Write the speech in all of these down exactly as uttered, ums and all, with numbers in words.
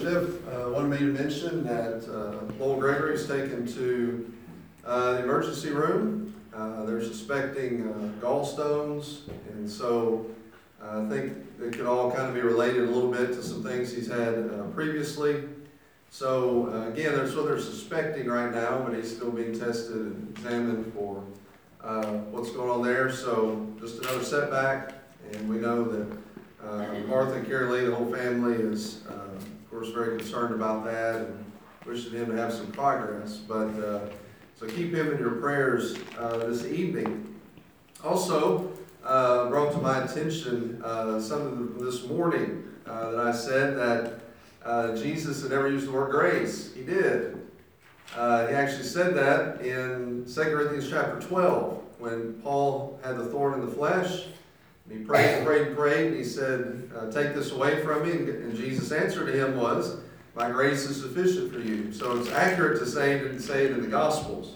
Jeff uh, wanted me to mention that uh, Lowell Gregory is taken to uh, the emergency room. Uh, they're suspecting uh, gallstones, and so uh, I think it could all kind of be related a little bit to some things he's had uh, previously. So uh, again, that's what they're suspecting right now, but he's still being tested and examined for uh, what's going on there. So just another setback, and we know that uh, Martha and Carrie Lee, the whole family, is uh, of course very concerned about that and wishing him to have some progress. But uh, so keep him in your prayers uh, this evening. Also, uh, brought to my attention uh, something this morning uh, that I said that uh, Jesus had never used the word grace. He did. Uh, he actually said that in Second Corinthians chapter twelve, when Paul had the thorn in the flesh. And he prayed and prayed and prayed, and he said, uh, take this away from me. And, and Jesus' answer to him was, my grace is sufficient for you. So it's accurate to say it, say it in the Gospels.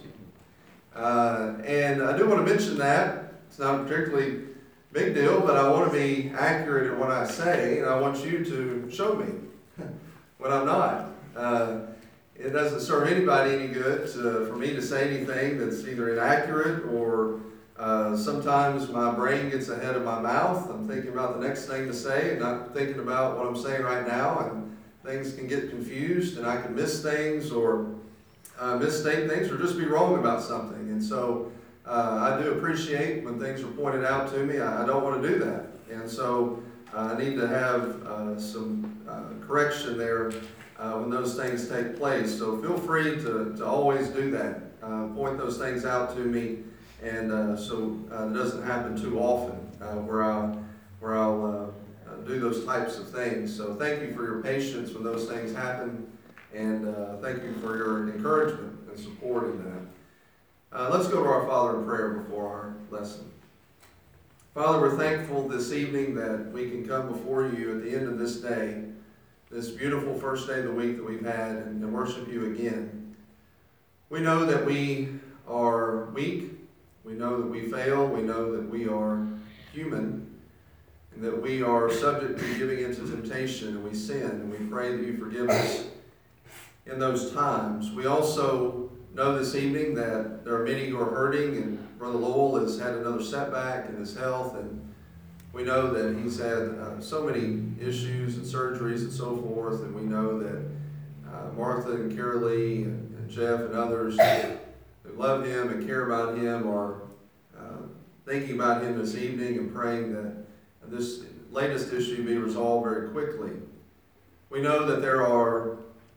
Uh, and I do want to mention that. It's not a particularly big deal, but I want to be accurate in what I say, and I want you to show me when I'm not. Uh, it doesn't serve anybody any good to, for me to say anything that's either inaccurate or uh, sometimes my brain gets ahead of my mouth. I'm thinking about the next thing to say and not thinking about what I'm saying right now, and things can get confused and I can miss things or uh, misstate things or just be wrong about something. And so uh, I do appreciate when things are pointed out to me. I, I don't want to do that. And so uh, I need to have uh, some uh, correction there uh, when those things take place. So feel free to, to always do that. Uh, point those things out to me. And uh, so uh, it doesn't happen too often uh, where I'll, where I'll uh, uh, do those types of things. So thank you for your patience when those things happen, and uh, thank you for your encouragement and support in that. Uh, let's go to our Father in prayer before our lesson. Father, we're thankful this evening that we can come before you at the end of this day, this beautiful first day of the week that we've had, and, and worship you again. We know that we are weak. We know that we fail. We know that we are human, and that we are subject to giving into temptation, and we sin, and we pray that you forgive us in those times. We also know this evening that there are many who are hurting, and Brother Lowell has had another setback in his health, and we know that he's had uh, so many issues and surgeries and so forth, and we know that uh, Martha and Carrie Lee and, and Jeff and others who love him and care about him are uh, thinking about him this evening and praying that this latest issue be resolved very quickly. We know that there are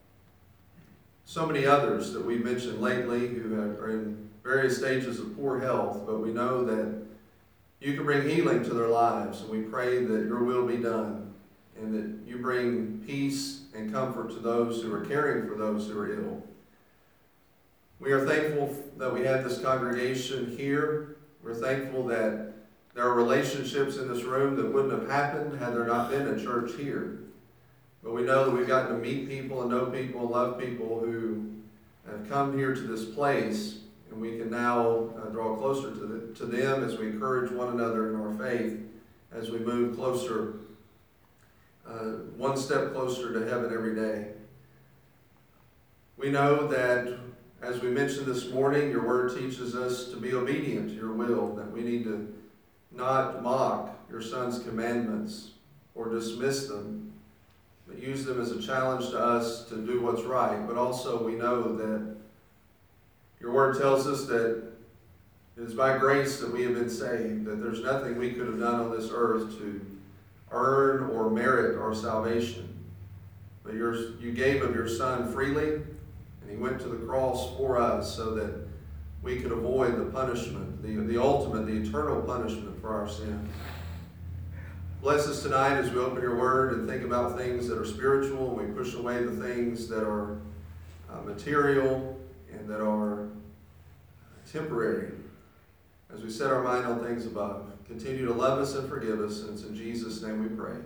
so many others that we've mentioned lately who have, are in various stages of poor health, but we know that you can bring healing to their lives, and we pray that your will be done and that you bring peace and comfort to those who are caring for those who are ill. We are thankful that we have this congregation here. We're thankful that there are relationships in this room that wouldn't have happened had there not been a church here. But we know that we've gotten to meet people and know people and love people who have come here to this place, and we can now uh, draw closer to, the, to them as we encourage one another in our faith as we move closer, uh, one step closer to heaven every day. We know that, as we mentioned this morning, your word teaches us to be obedient to your will, that we need to not mock your Son's commandments or dismiss them, but use them as a challenge to us to do what's right. But also we know that your word tells us that it is by grace that we have been saved, that there's nothing we could have done on this earth to earn or merit our salvation. But yours, you gave of your Son freely, and he went to the cross for us so that we could avoid the punishment, the, the ultimate, the eternal punishment for our sin. Bless us tonight as we open your word and think about things that are spiritual, and we push away the things that are uh, material and that are temporary, as we set our mind on things above. Continue to love us and forgive us, and it's in Jesus' name we pray.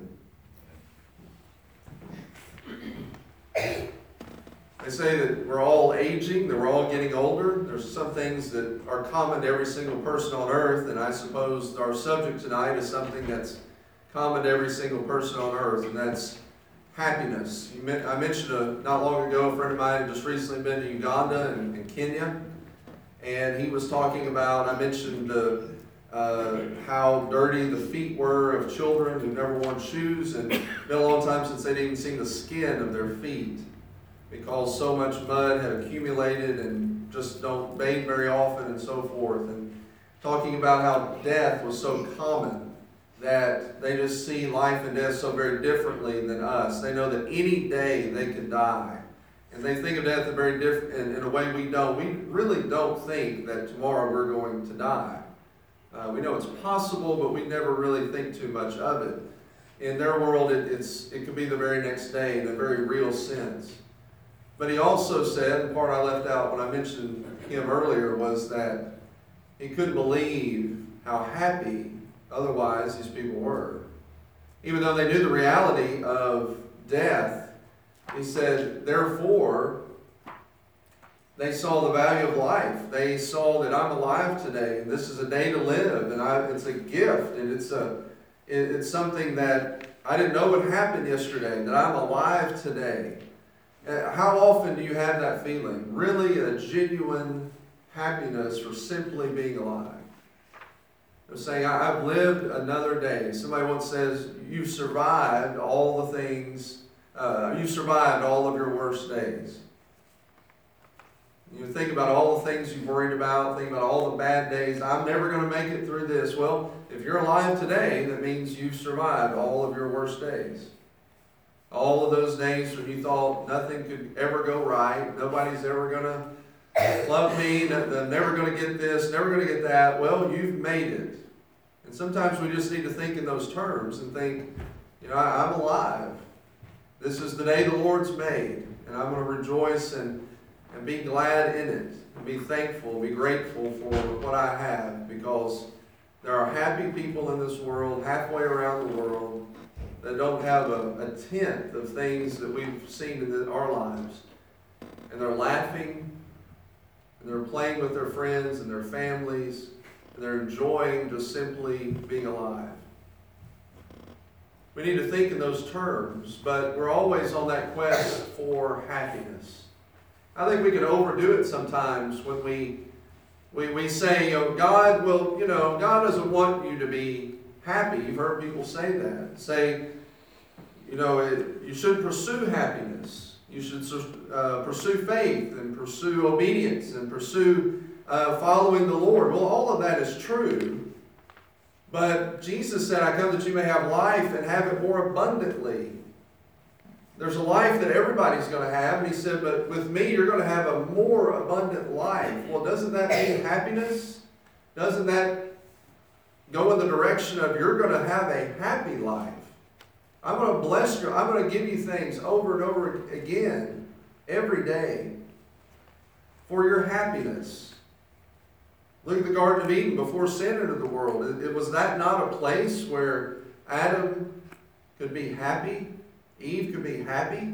Amen. They say that we're all aging, that we're all getting older. There's some things that are common to every single person on earth, and I suppose our subject tonight is something that's common to every single person on earth, and that's happiness. You men- I mentioned a, not long ago, a friend of mine had just recently been to Uganda and, and Kenya, and he was talking about, I mentioned the, uh, how dirty the feet were of children who've never worn shoes, and it's been a long time since they'd even seen the skin of their feet because so much mud had accumulated and just don't bathe very often and so forth. And talking about how death was so common that they just see life and death so very differently than us. They know that any day they could die. And they think of death in, very diff- in, in a way we don't. We really don't think that tomorrow we're going to die. Uh, we know it's possible, but we never really think too much of it. In their world, it, it's, it could be the very next day in a very real sense. But he also said, the part I left out when I mentioned him earlier, was that he couldn't believe how happy otherwise these people were. Even though they knew the reality of death, he said, therefore, they saw the value of life. They saw that I'm alive today, and this is a day to live, and I, it's a gift, and it's a it, it's something that I didn't know would happen yesterday, that I'm alive today. Uh, how often do you have that feeling? Really a genuine happiness for simply being alive. They're saying, I've lived another day. Somebody once says, you've survived all the things, uh, you survived all of your worst days. You think about all the things you've worried about, think about all the bad days. I'm never going to make it through this. Well, if you're alive today, that means you've survived all of your worst days. All of those days when you thought nothing could ever go right, nobody's ever going to love me, I'm never going to get this, never going to get that. Well, you've made it. And sometimes we just need to think in those terms and think, you know, I'm alive. This is the day the Lord's made, and I'm going to rejoice and, and be glad in it, and be thankful, be grateful for what I have, because there are happy people in this world, halfway around the world, that don't have a, a tenth of things that we've seen in the, our lives. And they're laughing, and they're playing with their friends and their families, and they're enjoying just simply being alive. We need to think in those terms, but we're always on that quest for happiness. I think we can overdo it sometimes when we we, we say, you know, God will, you know, God doesn't want you to be happy. You've heard people say that. Say, you know, it, you should pursue happiness. You should uh, pursue faith and pursue obedience and pursue uh, following the Lord. Well, all of that is true. But Jesus said, I come that you may have life and have it more abundantly. There's a life that everybody's going to have. And he said, but with me, you're going to have a more abundant life. Well, doesn't that mean happiness? Doesn't that go in the direction of you're going to have a happy life? I'm going to bless you. I'm going to give you things over and over again every day for your happiness. Look at the Garden of Eden before sin entered the world. It, it was that not a place where Adam could be happy? Eve could be happy?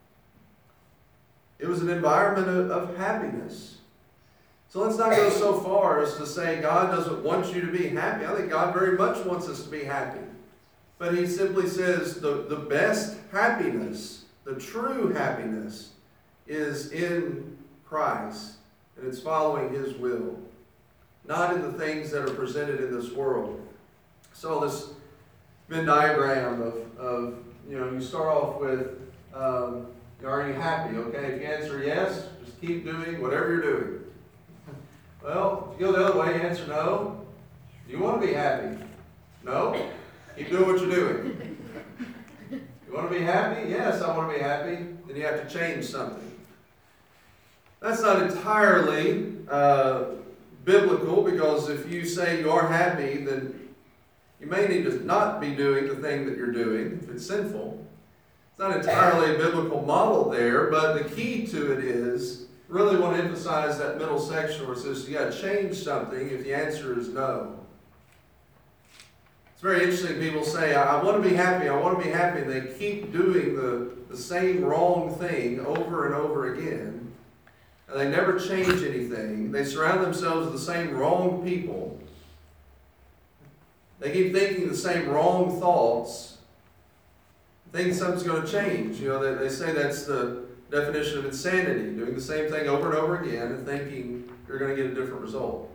It was an environment of, of happiness. So let's not go so far as to say God doesn't want you to be happy. I think God very much wants us to be happy. But he simply says the, the best happiness, the true happiness, is in Christ. And it's following his will. Not in the things that are presented in this world. So this Venn diagram of, of you know, you start off with, um, are you happy? Okay, if you answer yes, just keep doing whatever you're doing. Well, if you go the other way, you answer no. Do you want to be happy? No? Keep doing what you're doing. You want to be happy? Yes, I want to be happy. Then you have to change something. That's not entirely uh, biblical, because if you say you are happy, then you may need to not be doing the thing that you're doing if it's sinful. It's not entirely a biblical model there, but the key to it is, really want to emphasize that middle section where it says you got to change something if the answer is no. It's very interesting. People say, I want to be happy, I want to be happy, and they keep doing the, the same wrong thing over and over again. And they never change anything. They surround themselves with the same wrong people. They keep thinking the same wrong thoughts. thinking something's going to change. You know, they, they say that's the definition of insanity, doing the same thing over and over again and thinking you're going to get a different result.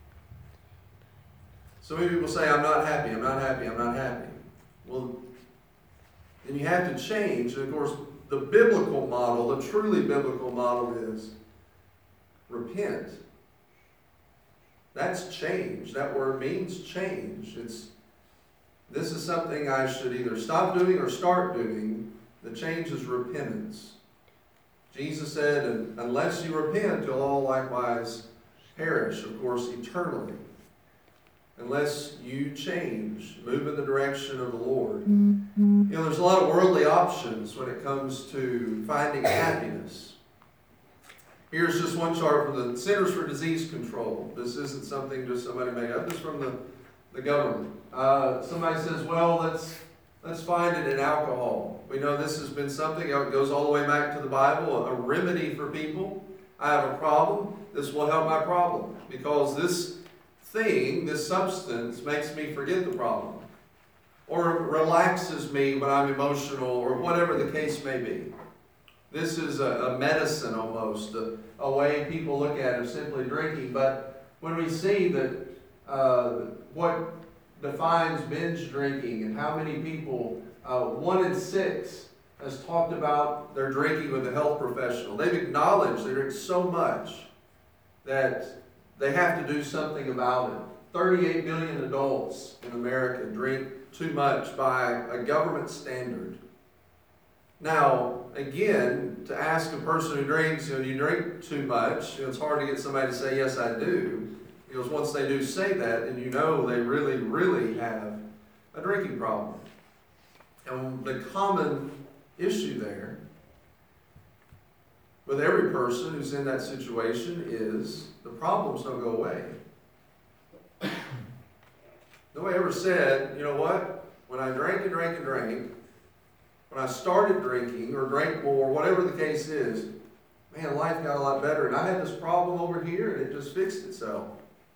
So many people say, I'm not happy, I'm not happy, I'm not happy. Well, then you have to change. And of course, the biblical model, the truly biblical model is repent. That's change. That word means change. It's this is something I should either stop doing or start doing. The change is repentance. Jesus said, unless you repent, you'll all likewise perish, of course, eternally. Unless you change, move in the direction of the Lord. Mm-hmm. You know, there's a lot of worldly options when it comes to finding happiness. Here's just one chart from the Centers for Disease Control. This isn't something just somebody made up. This is from the, the government. Uh, somebody says, well, let's, let's find it in alcohol. We know this has been something that goes all the way back to the Bible, a, a remedy for people. I have a problem. This will help my problem. Because this thing, this substance, makes me forget the problem. Or relaxes me when I'm emotional, or whatever the case may be. This is a, a medicine almost, a, a way people look at it, simply drinking. But when we see that uh, what defines binge drinking and how many people, uh, one in six has talked about their drinking with a health professional. They've acknowledged they drink so much that they have to do something about it. thirty-eight million adults in America drink too much by a government standard. Now, again, to ask a person who drinks, you know, do you drink too much? You know, it's hard to get somebody to say, yes, I do. Because once they do say that, then you know they really, really have a drinking problem. And the common issue there with every person who's in that situation is the problems don't go away. Nobody ever said, you know what, when I drank and drank and drank, when I started drinking or drank more, whatever the case is, man, life got a lot better. And I had this problem over here and it just fixed itself.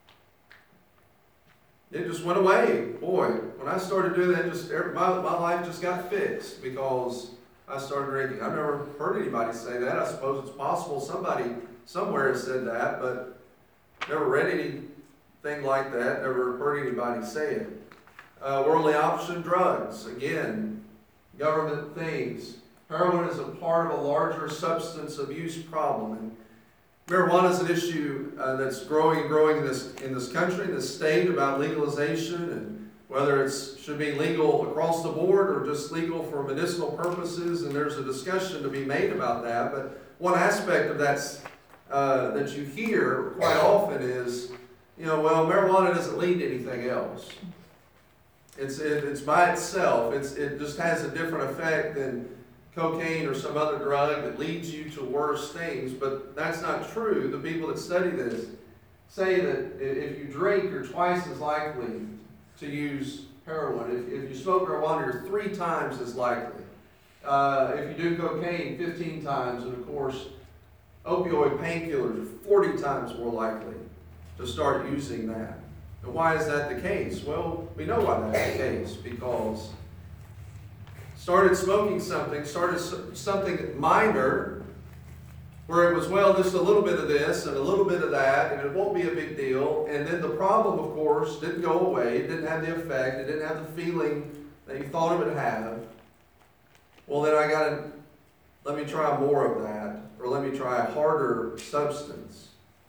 It just went away. Boy, when I started doing that, just my, my life just got fixed because I started drinking. I've never heard anybody say that. I suppose it's possible somebody somewhere has said that, but never read anything like that. Never heard anybody say it. Uh, worldly option, drugs. Again, government things. Heroin is a part of a larger substance abuse problem. And marijuana is an issue uh, that's growing and growing in this in this country, in this state, about legalization and whether it should be legal across the board or just legal for medicinal purposes. And there's a discussion to be made about that. But one aspect of that uh, that you hear quite often is, you know, well, marijuana doesn't lead to anything else. It's it, it's by itself. It's it just has a different effect than cocaine or some other drug that leads you to worse things, but that's not true. The people that study this say that if you drink, you're twice as likely to use heroin. If, if you smoke marijuana, you're three times as likely. Uh, if you do cocaine, fifteen times, and of course, opioid painkillers are forty times more likely to start using that. And why is that the case? Well, we know why that's the case, because started smoking something, started something minor, where it was, well, just a little bit of this and a little bit of that, and it won't be a big deal. And then the problem, of course, didn't go away. It didn't have the effect. It didn't have the feeling that you thought it would have. Well, then I got to, let me try more of that, or let me try a harder substance.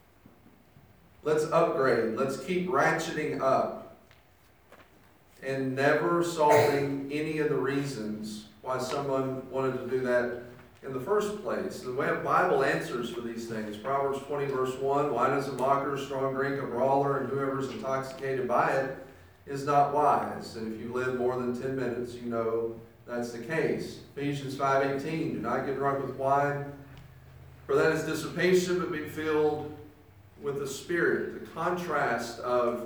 Let's upgrade. Let's keep ratcheting up. And never solving any of the reasons why someone wanted to do that in the first place. The way the Bible answers for these things. Proverbs twenty verse one, wine is a mocker, strong drink a brawler, and whoever is intoxicated by it is not wise. And if you live more than ten minutes, you know that's the case. Ephesians five eighteen, do not get drunk with wine, for that is dissipation, but be filled with the Spirit. The contrast of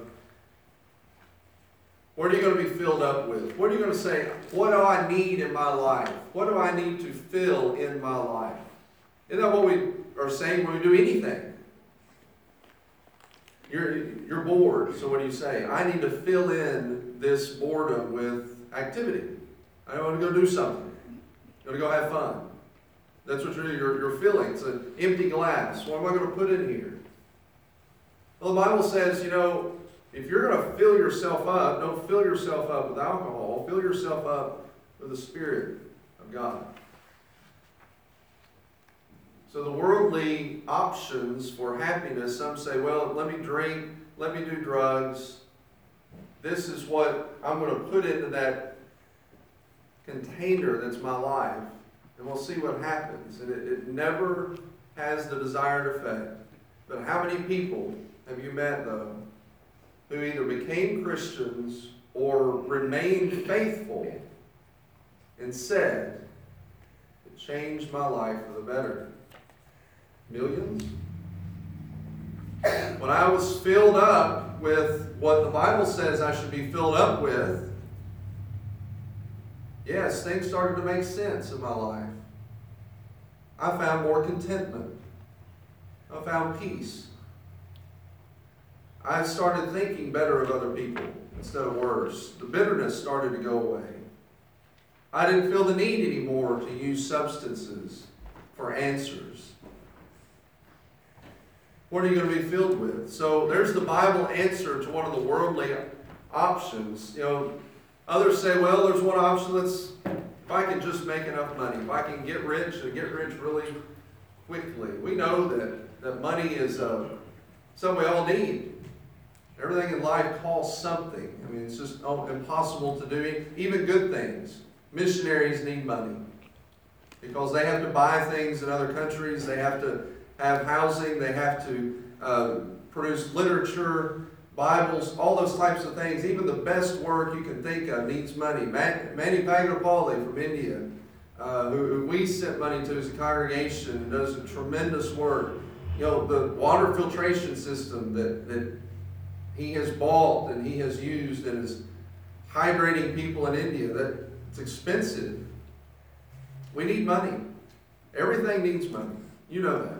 what are you going to be filled up with? What are you going to say, what do I need in my life? What do I need to fill in my life? Isn't that what we are saying when we do anything? You're, you're bored, so what do you say? I need to fill in this boredom with activity. I want to go do something. You want to go have fun. That's what you're, you're, you're feeling. It's an empty glass. What am I going to put in here? Well, the Bible says, you know, if you're going to fill yourself up, don't fill yourself up with alcohol. Fill yourself up with the Spirit of God. So the worldly options for happiness, some say, well, let me drink, let me do drugs. This is what I'm going to put into that container that's my life. And we'll see what happens. And it, it never has the desired effect. But how many people have you met, though, who either became Christians or remained faithful and said, it changed my life for the better? Millions? When I was filled up with what the Bible says I should be filled up with, yes, things started to make sense in my life. I found more contentment. I found peace. I started thinking better of other people instead of worse. The bitterness started to go away. I didn't feel the need anymore to use substances for answers. What are you going to be filled with? So there's the Bible answer to one of the worldly options. You know, others say, well, there's one option. Let's, if I can just make enough money, if I can get rich and get rich really quickly. We know that, that money is uh, something we all need. Everything in life costs something. I mean, it's just oh, impossible to do. Even good things. Missionaries need money because they have to buy things in other countries. They have to have housing. They have to uh, produce literature, Bibles, all those types of things. Even the best work you can think of needs money. Man, Manny Pagapalli from India, uh, who, who we sent money to as a congregation, and does a tremendous work. You know, the water filtration system that, that he has bought and he has used and is hydrating people in India, that it's expensive. We need money. Everything needs money. You know that.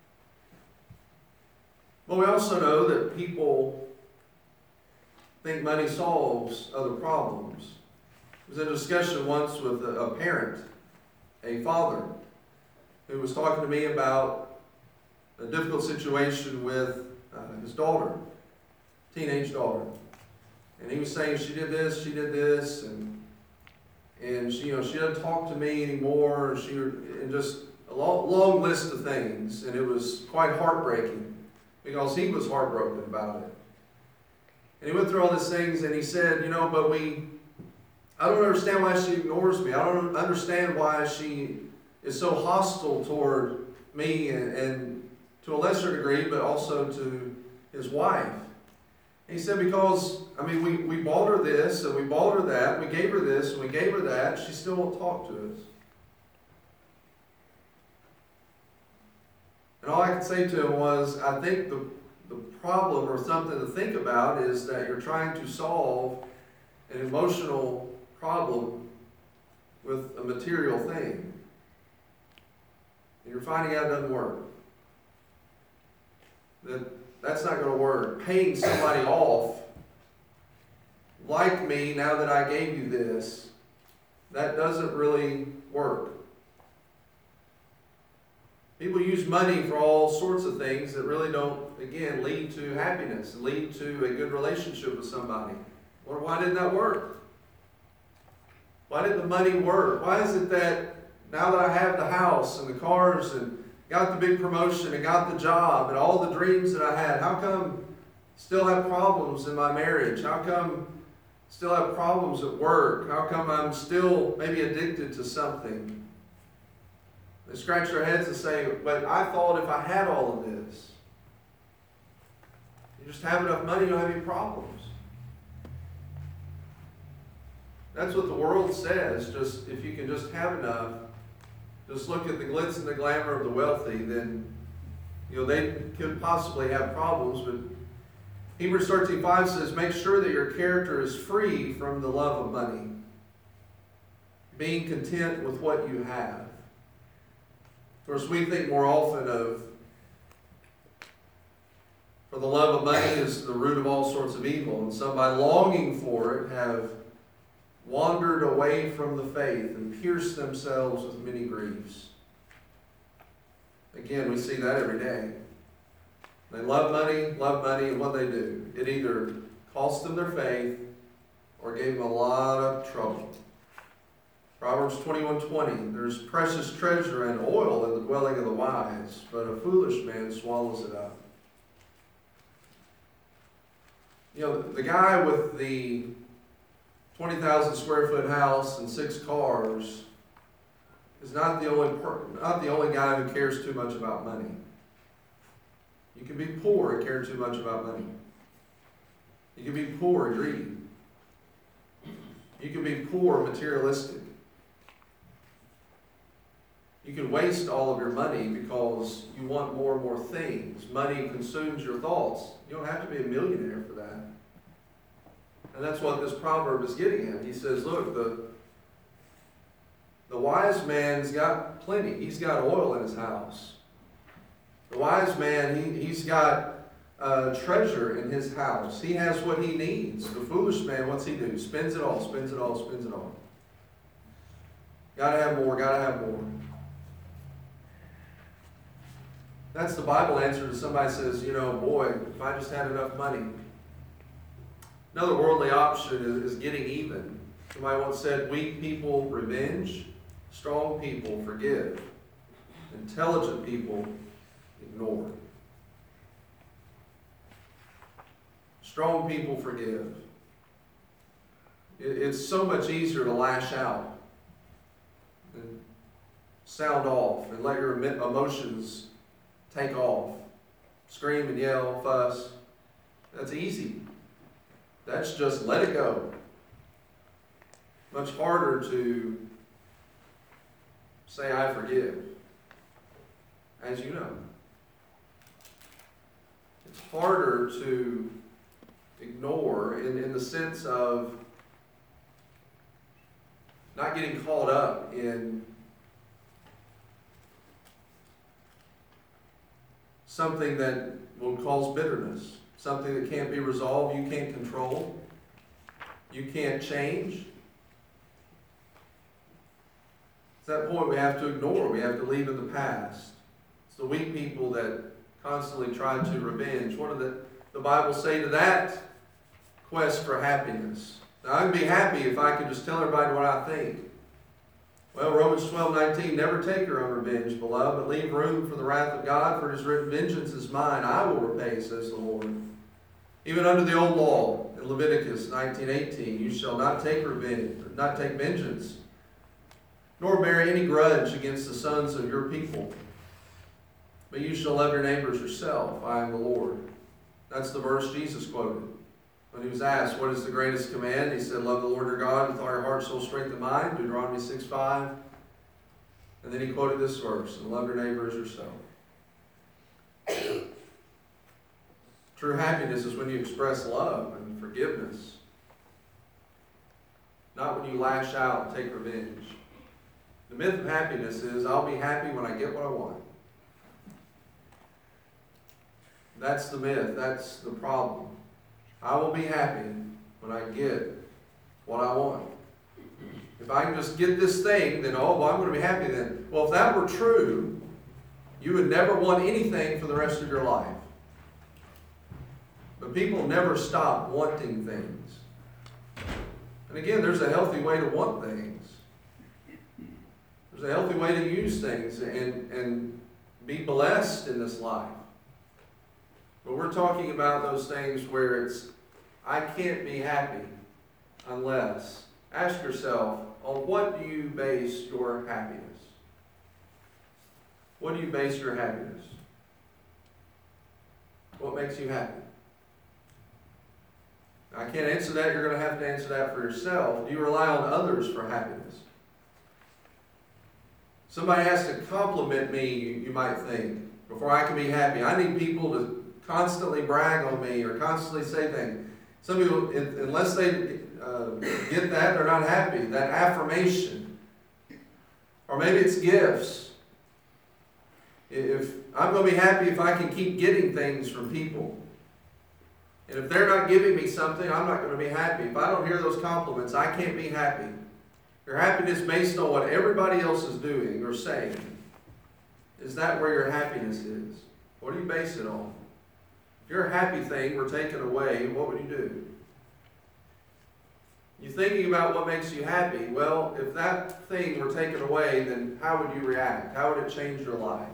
But we also know that people think money solves other problems. There was a discussion once with a, a parent, a father, who was talking to me about a difficult situation with uh, his daughter, teenage daughter. And he was saying, she did this, she did this, and and she, you know, she doesn't talk to me anymore, and she, and just a long, long list of things, and it was quite heartbreaking because he was heartbroken about it. And he went through all these things, and he said, you know, but we, I don't understand why she ignores me. I don't understand why she is so hostile toward me and, and to a lesser degree, but also to his wife. He said, because, I mean, we, we bought her this, and we bought her that, we gave her this, and we gave her that, she still won't talk to us. And all I could say to him was, I think the, the problem or something to think about is that you're trying to solve an emotional problem with a material thing. And you're finding out it doesn't work. That That's not going to work. Paying somebody off, like me, now that I gave you this, that doesn't really work. People use money for all sorts of things that really don't, again, lead to happiness, lead to a good relationship with somebody. Or why didn't that work? Why did the money work? Why is it that now that I have the house and the cars and got the big promotion and got the job and all the dreams that I had, how come still have problems in my marriage? How come still have problems at work? How come I'm still maybe addicted to something? They scratch their heads and say, but I thought if I had all of this, you just have enough money, you don't have any problems. That's what the world says. Just if you can just have enough, just look at the glitz and the glamour of the wealthy, then you know they could possibly have problems. But Hebrews thirteen five says, make sure that your character is free from the love of money, being content with what you have. Of course, we think more often of, for the love of money is the root of all sorts of evil, and some by longing for it have wandered away from the faith and pierced themselves with many griefs. Again, we see that every day. They love money, love money, and what they do, it either cost them their faith or gave them a lot of trouble. Proverbs twenty-one twenty, there's precious treasure and oil in the dwelling of the wise, but a foolish man swallows it up. You know, the guy with the twenty thousand square foot house and six cars is not the only per- not the only guy who cares too much about money. You can be poor and care too much about money. You can be poor and greedy. You can be poor and materialistic. You can waste all of your money because you want more and more things. Money consumes your thoughts. You don't have to be a millionaire for that. And that's what this proverb is getting at. He says, look, the, the wise man's got plenty. He's got oil in his house. The wise man, he, he's got uh, treasure in his house. He has what he needs. The foolish man, what's he do? Spends it all, spends it all, spends it all. Gotta have more, gotta have more. That's the Bible answer to somebody who says, you know, boy, if I just had enough money. Another worldly option is, is getting even. Somebody once said, weak people revenge, strong people forgive, intelligent people ignore. Strong people forgive. It, it's so much easier to lash out and sound off and let your emotions take off. Scream and yell, fuss. That's easy. That's just let it go. Much harder to say I forgive, as you know. It's harder to ignore in, in the sense of not getting caught up in something that will cause bitterness, something that can't be resolved, you can't control, you can't change. At that point we have to ignore, we have to leave in the past. It's the weak people that constantly try to revenge. What did the, the Bible say to that quest for happiness? Now, I can be happy if I can just tell everybody what I think. Well, Romans twelve nineteen, never take your own revenge, beloved, but leave room for the wrath of God, for it is written, vengeance is mine, I will repay, says the Lord. Even under the old law, in Leviticus nineteen eighteen, you shall not take revenge, not take vengeance, nor bear any grudge against the sons of your people. But you shall love your neighbors yourself. I am the Lord. That's the verse Jesus quoted. When he was asked, what is the greatest command? He said, love the Lord your God with all your heart, soul, strength, and mind. Deuteronomy six five. And then he quoted this verse, and love your neighbor as yourself. True happiness is when you express love and forgiveness. Not when you lash out and take revenge. The myth of happiness is, I'll be happy when I get what I want. That's the myth. That's the problem. I will be happy when I get what I want. If I can just get this thing, then, oh, well, I'm going to be happy then. Well, if that were true, you would never want anything for the rest of your life. But people never stop wanting things. And again, there's a healthy way to want things. There's a healthy way to use things and, and be blessed in this life. But we're talking about those things where it's, I can't be happy unless. Ask yourself, on what do you base your happiness? What do you base your happiness? What makes you happy? I can't answer that. You're going to have to answer that for yourself. Do you rely on others for happiness? Somebody has to compliment me, you, you might think, before I can be happy. I need people to constantly brag on me or constantly say things. Some people, unless they uh, get that, they're not happy. That affirmation. Or maybe it's gifts. If I'm going to be happy if I can keep getting things from people. And if they're not giving me something, I'm not going to be happy. If I don't hear those compliments, I can't be happy. Your happiness based on what everybody else is doing or saying. Is that where your happiness is? What do you base it on? If your happy thing were taken away, what would you do? You're thinking about what makes you happy. Well, if that thing were taken away, then how would you react? How would it change your life?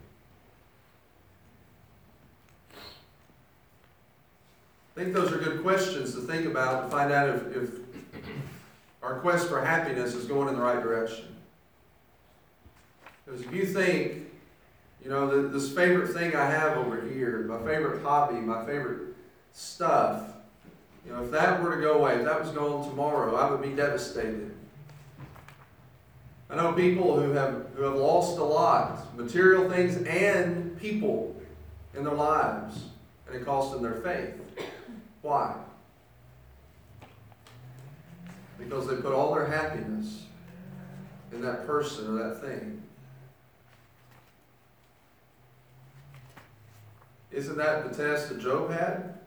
I think those are good questions to think about to find out if, if our quest for happiness is going in the right direction. Because if you think, you know, the, this favorite thing I have over here, my favorite hobby, my favorite stuff, you know, if that were to go away, if that was gone tomorrow, I would be devastated. I know people who have who have lost a lot, material things and people in their lives, and it cost them their faith. Why? Because they put all their happiness in that person or that thing. Isn't that the test that Job had?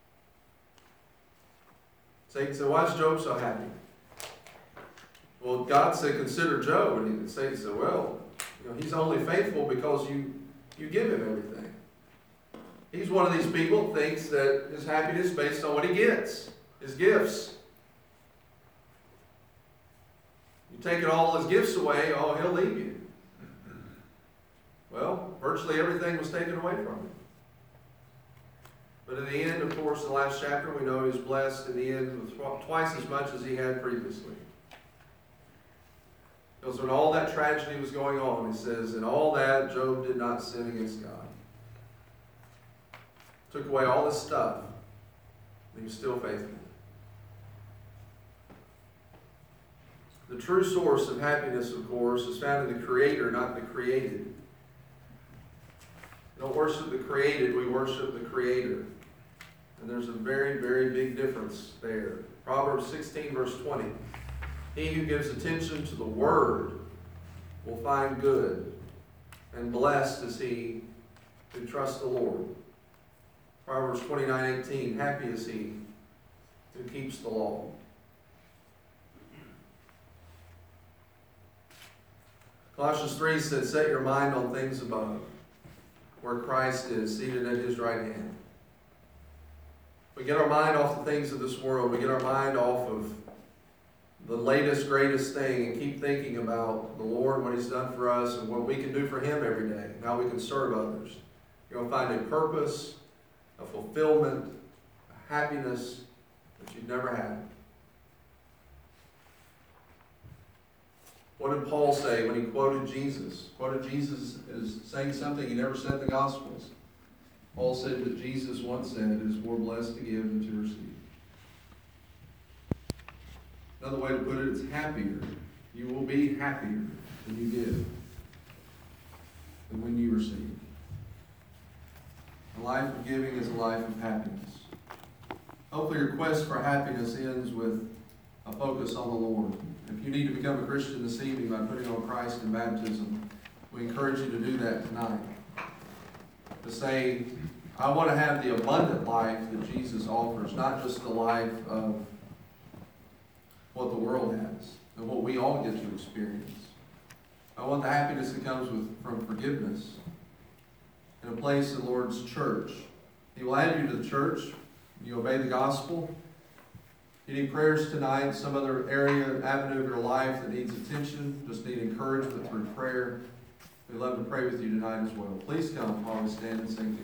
Satan said, why is Job so happy? Well, God said, consider Job. And Satan said, well, you know, he's only faithful because you, you give him everything. He's one of these people that thinks that his happiness is based on what he gets, his gifts. You take all his gifts away, oh, he'll leave you. Well, virtually everything was taken away from him. But in the end, of course, in the last chapter, we know he was blessed in the end with twice as much as he had previously. Because when all that tragedy was going on, he says, in all that, Job did not sin against God. Took away all this stuff, and he was still faithful. The true source of happiness, of course, is found in the Creator, not the created. We don't worship the created, we worship the Creator. And there's a very, very big difference there. Proverbs sixteen, verse twenty. He who gives attention to the Word will find good, and blessed is he who trusts the Lord. Proverbs twenty-nine, eighteen. Happy is he who keeps the law. Colossians three says, set your mind on things above, where Christ is seated at his right hand. We get our mind off the things of this world. We get our mind off of the latest, greatest thing and keep thinking about the Lord, what he's done for us, and what we can do for him every day, and how we can serve others. You're going to find a purpose, a fulfillment, a happiness that you've never had. What did Paul say when he quoted Jesus? Quoted Jesus as saying something he never said in the Gospels. Paul said that Jesus once said, it is more blessed to give than to receive. Another way to put it is happier. You will be happier when you give than when you receive. A life of giving is a life of happiness. Hopefully your quest for happiness ends with a focus on the Lord. If you need to become a Christian this evening by putting on Christ in baptism, we encourage you to do that tonight. To say, I want to have the abundant life that Jesus offers, not just the life of what the world has and what we all get to experience. I want the happiness that comes with, from forgiveness in a place in the Lord's church. He will add you to the church. You obey the gospel. You need prayers tonight, some other area, avenue of your life that needs attention, just need encouragement through prayer. We'd love to pray with you tonight as well. Please come while we stand and sing together.